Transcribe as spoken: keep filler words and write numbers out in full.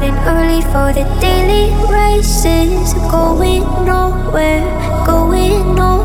starting early for the daily races. Going nowhere, going nowhere.